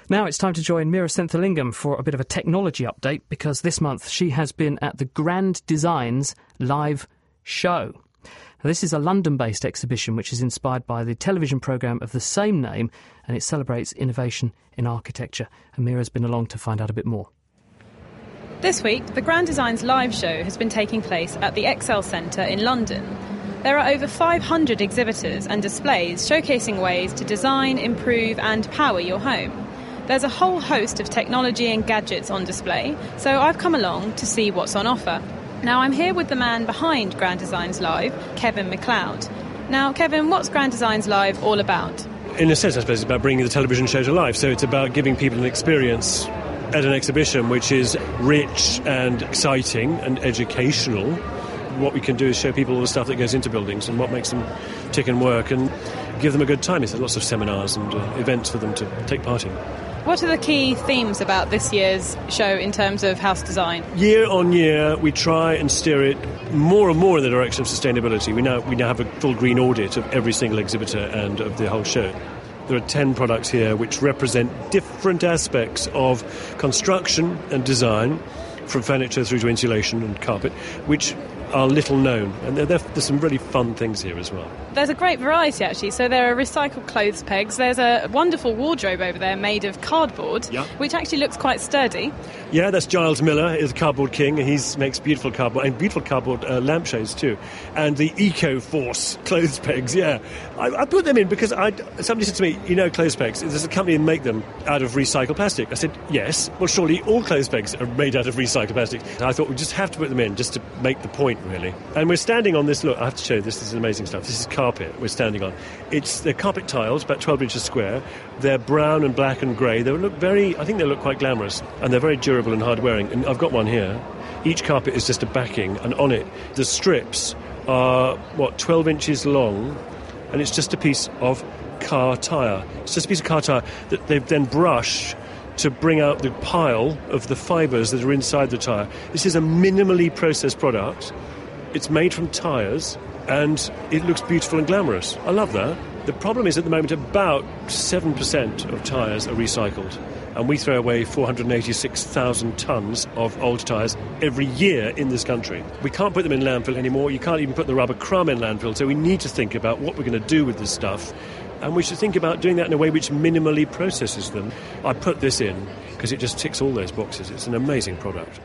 Now it's time to join Meera Senthilingam for a bit of a technology update, because this month she has been at the Grand Designs live show. Now, this is a London-based exhibition which is inspired by the television programme of the same name, and it celebrates innovation in architecture. And Meera's been along to find out a bit more. This week, the Grand Designs live show has been taking place at the Excel Centre in London. There are over 500 exhibitors and displays showcasing ways to design, improve and power your home. There's a whole host of technology and gadgets on display, so I've come along to see what's on offer. Now, I'm here with the man behind Grand Designs Live, Kevin McLeod. Now, Kevin, what's Grand Designs Live all about? In a sense, I suppose it's about bringing the television show to life. So it's about giving people an experience at an exhibition which is rich and exciting and educational. What we can do is show people all the stuff that goes into buildings and what makes them tick and work, and give them a good time. There's lots of seminars and events for them to take part in. What are the key themes about this year's show in terms of house design? Year on year, we try and steer it more and more in the direction of sustainability. We now have a full green audit of every single exhibitor and of the whole show. There are 10 products here which represent different aspects of construction and design, from furniture through to insulation and carpet, which are little known, and there's some really fun things here as well. There's a great variety, actually. So there are recycled clothes pegs. There's a wonderful wardrobe over there made of cardboard, which actually looks quite sturdy. Yeah, that's Giles Miller, is the cardboard king. He makes beautiful cardboard, and beautiful cardboard lampshades too. And the Eco-Force clothes pegs, yeah. I put them in because somebody said to me, you know, clothes pegs, there's a company that make them out of recycled plastic. I said, yes. Well, surely all clothes pegs are made out of recycled plastic. I thought we just have to put them in just to make the point, really. And we're standing on this, look, I have to show you, this is amazing stuff. This is carpet we're standing on. They're carpet tiles, about 12 inches square. They're brown and black and grey. I think they look quite glamorous, and they're very durable and hard wearing. And I've got one here. Each carpet is just a backing, and on it, the strips are, 12 inches long, and it's just a piece of car tyre. It's just a piece of car tyre that they've then brushed to bring out the pile of the fibres that are inside the tyre. This is a minimally processed product. It's made from tyres, and it looks beautiful and glamorous. I love that. The problem is, at the moment, about 7% of tyres are recycled, and we throw away 486,000 tonnes of old tyres every year in this country. We can't put them in landfill anymore. You can't even put the rubber crumb in landfill, so we need to think about what we're going to do with this stuff, and we should think about doing that in a way which minimally processes them. I put this in because it just ticks all those boxes. It's an amazing product.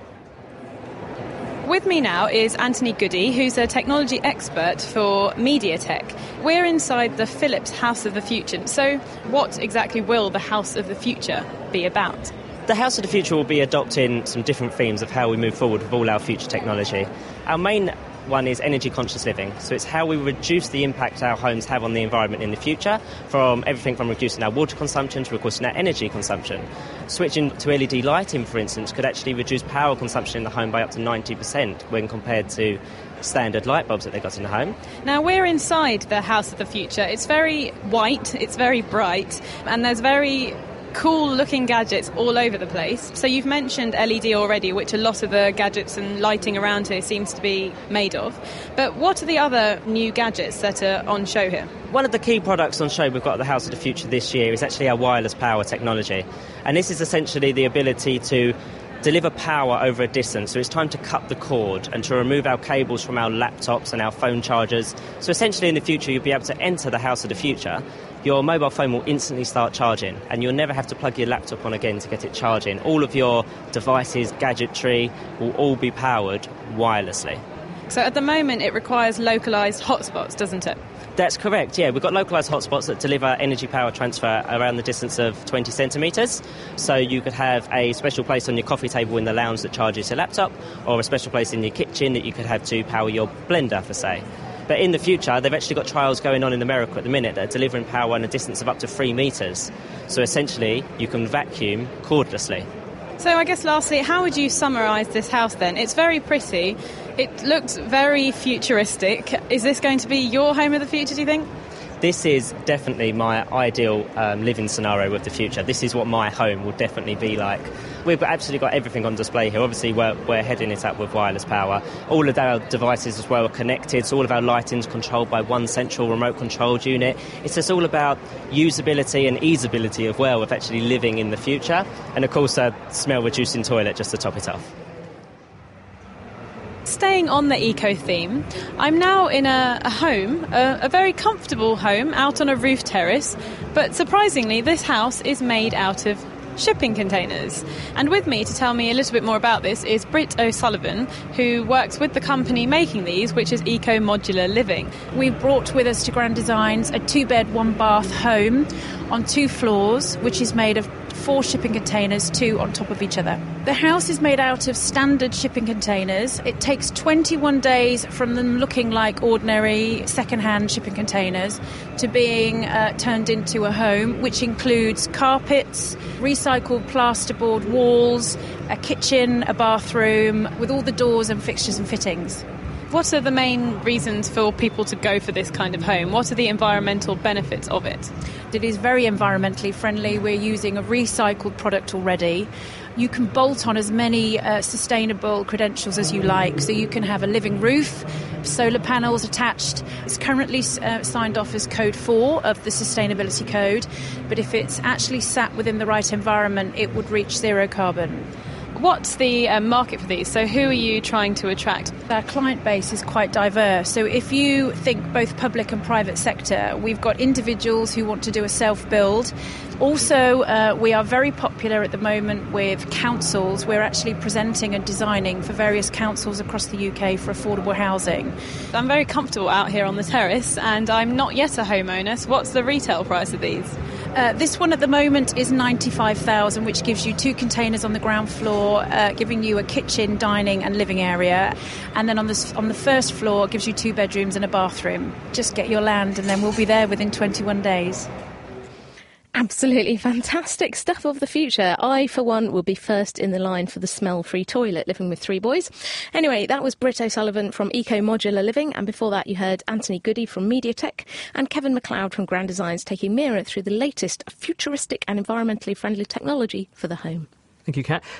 With me now is Anthony Goody, who's a technology expert for MediaTek. We're inside the Philips House of the Future. So what exactly will the House of the Future be about? The House of the Future will be adopting some different themes of how we move forward with all our future technology. Our main one is energy conscious living. So it's how we reduce the impact our homes have on the environment in the future, from everything from reducing our water consumption to reducing our energy consumption. Switching to LED lighting, for instance, could actually reduce power consumption in the home by up to 90% when compared to standard light bulbs that they've got in the home. Now, we're inside the House of the Future. It's very white, it's very bright, and there's very cool looking gadgets all over the place. So you've mentioned LED already, which a lot of the gadgets and lighting around here seems to be made of. But what are the other new gadgets that are on show here? One of the key products on show we've got at the House of the Future this year is actually our wireless power technology. And this is essentially the ability to deliver power over a distance. So it's time to cut the cord and to remove our cables from our laptops and our phone chargers. So essentially in the future you'll be able to enter the House of the Future. Your mobile phone will instantly start charging, and you'll never have to plug your laptop on again to get it charging. All of your devices, gadgetry, will all be powered wirelessly. So at the moment it requires localised hotspots, doesn't it? That's correct, yeah. We've got localised hotspots that deliver energy power transfer around the distance of 20 centimetres. So you could have a special place on your coffee table in the lounge that charges your laptop, or a special place in your kitchen that you could have to power your blender, for say. But in the future, they've actually got trials going on in America at the minute that are delivering power in a distance of up to 3 metres. So essentially, you can vacuum cordlessly. So I guess lastly, how would you summarise this house then? It's very pretty. It looks very futuristic. Is this going to be your home of the future, do you think? This is definitely my ideal living scenario with the future. This is what my home will definitely be like. We've absolutely got everything on display here. Obviously, we're heading it up with wireless power. All of our devices as well are connected, so all of our lighting's controlled by one central remote-controlled unit. It's just all about usability and easeability as well of actually living in the future. And, of course, a smell-reducing toilet just to top it off. Staying on the eco theme, I'm now in a home, a very comfortable home out on a roof terrace, but surprisingly this house is made out of shipping containers. And with me to tell me a little bit more about this is Britt O'Sullivan, who works with the company making these, which is Eco Modular Living. We brought with us to Grand Designs a 2-bed, 1-bath home on 2 floors, which is made of 4 shipping containers, 2 on top of each other. The house is made out of standard shipping containers. It takes 21 days from them looking like ordinary second-hand shipping containers to being turned into a home, which includes carpets, recycled plasterboard walls, a kitchen, a bathroom, with all the doors and fixtures and fittings. What are the main reasons for people to go for this kind of home? What are the environmental benefits of it? It is very environmentally friendly. We're using a recycled product already. You can bolt on as many sustainable credentials as you like. So you can have a living roof, solar panels attached. It's currently signed off as Code 4 of the Sustainability Code. But if it's actually sat within the right environment, it would reach 0 carbon. What's the market for these? So who are you trying to attract? Our client base is quite diverse. So if you think both public and private sector, we've got individuals who want to do a self-build. Also, we are very popular at the moment with councils. We're actually presenting and designing for various councils across the UK for affordable housing. I'm very comfortable out here on the terrace and I'm not yet a homeowner. So what's the retail price of these? This one at the moment is $95,000, which gives you 2 containers on the ground floor, giving you a kitchen, dining and living area. And then on the first floor, it gives you 2 bedrooms and a bathroom. Just get your land and then we'll be there within 21 days. Absolutely fantastic stuff of the future. I, for one, will be first in the line for the smell-free toilet, living with 3 boys. Anyway, that was Britt O'Sullivan from Eco Modular Living, and before that you heard Anthony Goody from MediaTek and Kevin MacLeod from Grand Designs taking Mira through the latest futuristic and environmentally friendly technology for the home. Thank you, Kat.